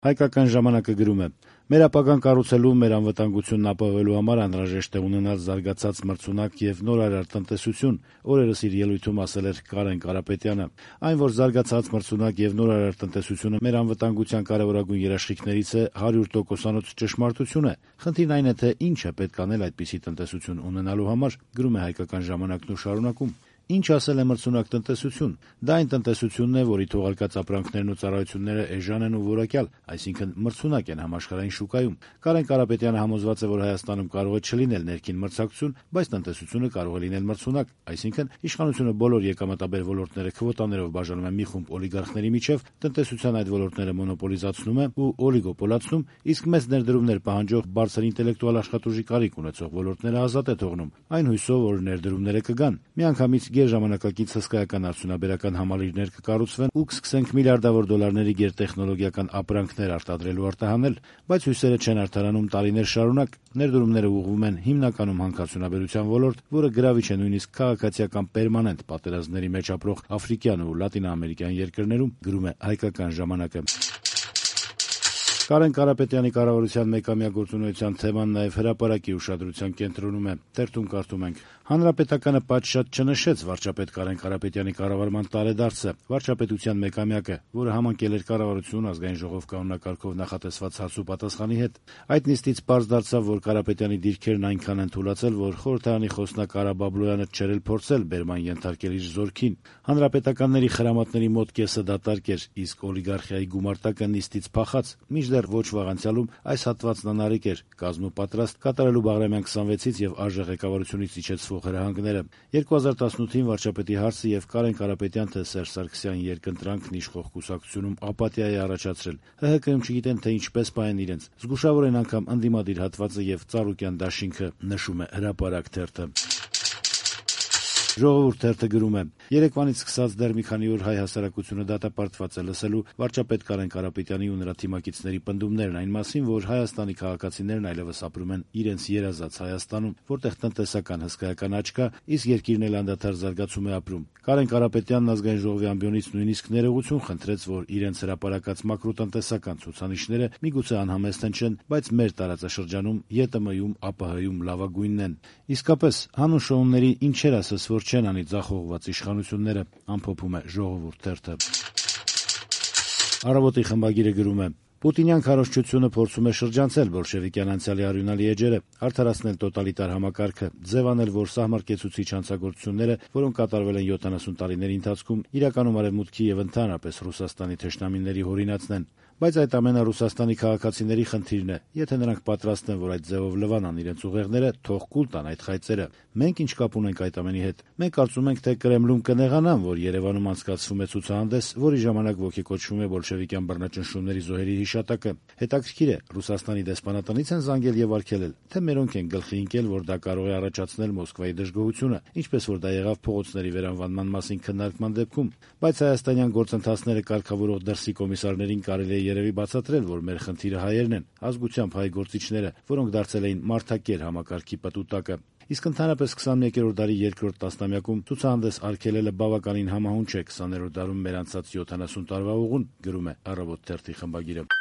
Հայկական ժամանակը գրում է. «Մեր ապագան կառուցելու, մեր անվտանգությունն ապահովելու համար անհրաժեշտ է ունենալ զարգացած մրցունակ եւ նորարար տնտեսություն», օրերս իր ելույթում ասել էր Կարեն Կարապետյանը։ Այն, որ զարգացած մրցունակ եւ նորարար տնտեսությունը մեր անվտանգության կարեւորագույն երաշխիքներից է, 100%-անոց ճշմարտություն է։ Խնդիրն այն է, թե ինչ է պետք անել այդպիսի տնտեսություն ունենալու համար, գրում է Հայկական ժամանակն ու շարունակում. «Ինչ ասել է մրցունակ տնտեսություն։ Դա այն տնտեսությունն է, որի թողարկած ապրանքներն ու ծառայությունները էժան են ու որակյալ, այսինքն մրցունակ են համաշխարհային շուկայում։ Կարեն Կարապետյանը համոզված է, որ Հայաստանում կարող է չլինել ներքին մրցակցություն, բայց տնտեսությունը կարող է լինել մրցունակ, այսինքն իշխանությունը բոլոր եկամտաբեր ոլորտները քվոտաներով բաժանում է մի խումբ օլիգարխների միջև, տնտեսության այդ ոլորտները մոնոպոլիզացնում է ու օլիգոպոլացնում, իսկ մեծ ներդրումներ պահանջող բարձր ինտելեկտուալ աշխատուժի կարիք ունեցող ոլորտները ազատ է թողնում, այն հույսով, որ ներդրումները կգան։ Միանգամից գերժամանակակից հսկայական արդյունաբերական համալիրներ կկառուցվեն ու կսկսենք միլիարդավոր դոլարների գերտեխնոլոգիական ապրանքներ արտադրելու արտահանել, բայց հույսերը չեն արդարանում տարիներ շարունակ, ներդրումները ուղղվում են հիմնականում հանքարդյունաբերության ոլորտ, որը գրավիչ է նույնիսկ քաղաքացիական պերմանենտ պատերազմների մեջ ապրող աֆրիկյան ու լատինաամերիկյան երկրներում, գրում է Հայկական ժամանակը։ Կարեն Կարապետյանի կառավարության մեկամյա գործունեության թեման նաև հրապարակի ուշադրության կենտրոնում է։ Թերթում կարդում ենք. Հանրապետականը պատշաճ չնշեց վարչապետ Կարեն Կարապետյանի կառավարման տարեդարձը, վարչապետության մեկամյակը, որը համընկել էր կառավարություն, ազգային ժողով կանոնակարգով նախատեսված հարցու պատասխանի հետ։ Այդ նիստից պարզ դարձավ, որ Կարապետյանի դիրքերն այնքան են թուլացել, որ խորհրդարանի խոսնակ Արա Բաբլոյանը չէր էլ փորձել բերման ենթարկել իր զորքին։ Հանրապետականների խրամատների մոտ կեսը դատարկ էր, իսկ օլիգարխիայի գումարտակը նիստից փախած, մինչդեռ ոչ վաղ անցյալում այս հատվածն անարիք էր, կազմու պատրաստ կատարելու Բաղրամյան 26-ից եւ ԱԺ ղեկավարությունից իջեցվող հրահանգները։ 2018-ին վարչապետի հարցը եւ Կարեն Կարապետյան թե Սերժ Սարգսյան երկընտրանքն իշխող կուսակցությունում ապաթիա է առաջացրել։ ՀՀԿ-ում չգիտեն, թե ինչպես պահեն իրենց։ Զգուշավոր են անգամ ընդդիմադիր հատվածը եւ Ծառուկյան դաշինքը, նշում է Հրապարակ թերթը։ Ժողովուրդ թերթը գրում է. Երեկվանից սկսած դեռ մի քանի օր հայ հասարակությունը դատապարտված է լսելու վարչապետ Կարեն Կարապետյանի ու նրա թիմակիցների պնդումներն այն մասին, որ Հայաստանի քաղաքացիներն այլևս ապրում են իրենց երազած Հայաստանում, որտեղ տնտեսական հսկայական աճ կա, իսկ երկիրն էլ անդադար զարգացում է ապրում։ Կարեն Կարապետյանն ազգային ժողովի ամբիոնից նույնիսկ ներողություն խնդրեց, որ իրենց հրապարակած մակրոտնտեսական ցուցանիշները միգուցե անհամեստ չեն, բայց մեր տարածաշրջանում, ԵՏՄ-ում, ԱՊՀ-ում լավագույնն են։ Իսկապես, հանուն շոուների ինչեր ասես, որ չեն անի ձախողված իշխանությունները, ամփոփում է Ժողովուրդ թերթը։ Առավոտի խմբագիրը գրում է. Պուտինյան քարոզչությունը փորձում է շրջանցել բոլշևիկյան անցյալի արյունալի էջերը, արդարացնել տոտալիտար համակարգը, ձևանել, որ սահմռկեցուցիչ հանցագործությունները, որոնք կատարվել են 70 տարիների ընթացքում, իրականում Արևմուտքի եւ ընդհանրապես Ռուսաստանի թշնամիների հորինածն են։ Բայց այդ ամենը Ռուսաստանի քաղաքացիների խնդիրն է։ Եթե նրանք պատրաստ են, որ այդ ձևով լվանան իրենց ուղեղները, թող կուլ տան այդ խայծերը։ Մենք ինչ կապ ունենք այդ ամենի հետ։ Մենք կարծում ենք, թե Կրեմլում կնեղանան, որ Երևանում անցկացվում է ցուցահանդես, որի ժամանակ ոգեկոչվում է բոլշևիկյան բռնաճնշումների զոհերի հիշատակը։ Հետաքրքիր է, Ռուսաստանի դեսպանատնից են զանգել եւ արգելել, թե մերոնք են գլխի ընկել, որ դա կարող է առաջացնել Մոսկվայի դժգոհությունը, ինչպես որ դա եղավ փողոցների վերանվանման մասին քննարկման դեպքում։ Բայց հայաստանյան գործընթացները կարգավորող դրսի կոմիսարներին կարելի է երևի բացատրել, որ մեր խնդիրը հայերն են, ազգությամբ հայ գործիչները, որոնք դարձել էին մարդակեր համակարգի պտուտակը։ Իսկ ընդհանրապես 21-րդ դարի երկրորդ տասնամյակում ցուցահանդես արգելելը բավականին համահունչ է 20-րդ դարում մեր անցած 70 տարվա ուղուն, գրում է Առավոտ թերթի խմբագիրը։